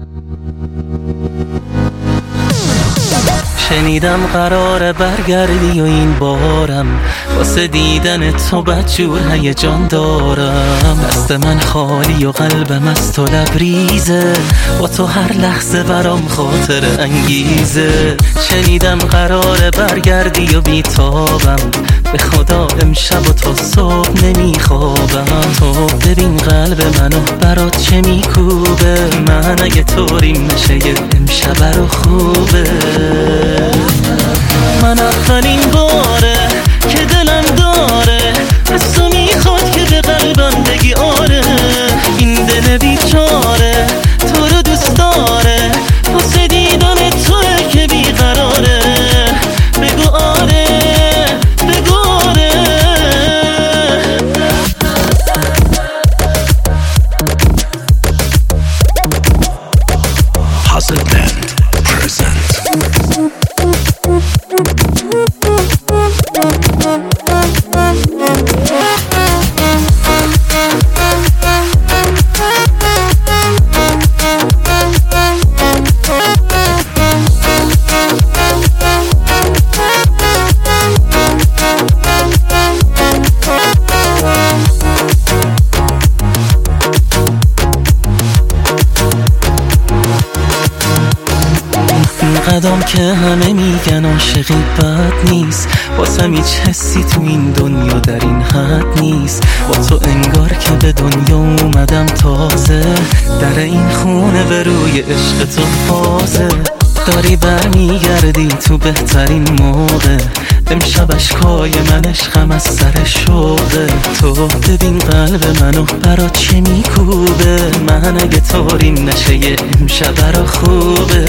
شنیدم قراره برگردی و این بارم واسه دیدن تو بدجور هیجان دارم. دست من خالی و قلبم از تو لبریزه، با تو هر لحظه برام خاطر انگیزه. شنیدم قراره برگردی و بیتابم، به خدا امشب و تا صبح نمیخوابم. تو ببین قلب منو برات چه میکوبه، من اگه طوریم نشه امشب رو خوبه. من اولین باره که دلم داره از تو میخواد که به قلبم بگی آره. این دل بیچاره تو رو دوست داره، واسه دیدن توه که بیقراره. بگو آره، بگو آره. Hazelland present. قدم که همه میگن عاشقی بد نیست، واسم هیچ حسی تو این دنیا در این حد نیست. با تو انگار که به دنیا اومدم تازه، در این خونه به روی عشق تو فازه. داری برمیگردی تو بهترین موقع، امشب اشکای من عشقم از سر شوقه. تو ببین قلب منو برات چه میکوبه، من اگه طوریم نشه امشب رو خوبه.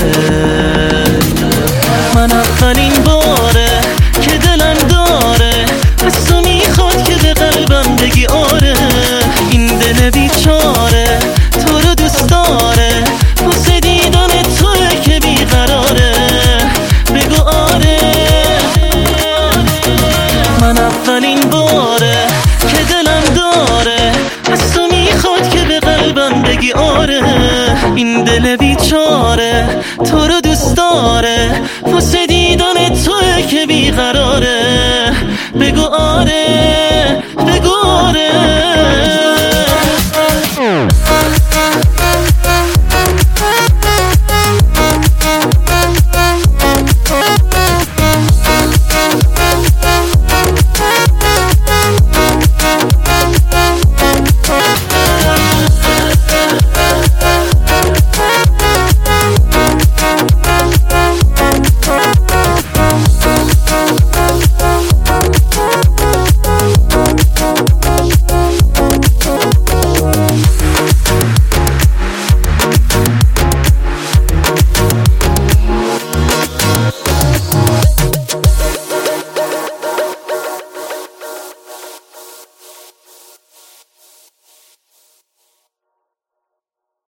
من اولین باره که دلم داره از تو میخواد که به قلبم بگی آره. این دل بیچاره تو رو دوست داره، واسه دیدن توه که بیقراره. بگو آره. من اولین باره که دلم داره از تو میخواد که به قلبم بگی آره. این دل بیچاره تو رو دوست داره، واسه دیدن توه که بیقراره. بگو آره.